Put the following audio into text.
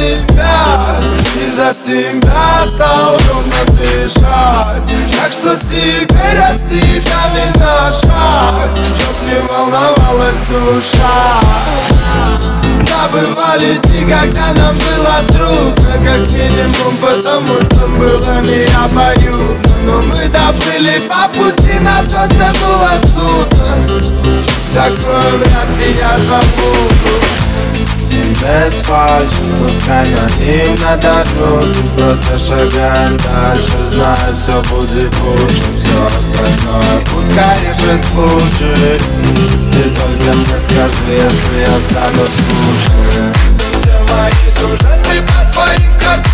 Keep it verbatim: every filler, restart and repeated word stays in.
тебя, и за тебя стал ровно дышать. Так что теперь от тебя не на шаг, чтоб не волновалась душа. Да, бывали дни, когда нам было трудно, как минимум, потому что было необоюдно. Но мы доплыли по пути, на то тянуло судно. Такое вряд ли я забуду. И без фальши, пускай на ним надо крутить. Просто шагаем дальше, знаю, все будет лучше. Все остальное пускай решит случай. Ты только мне скажи, если я стану скучным. Все мои сюжеты по твоим картинам.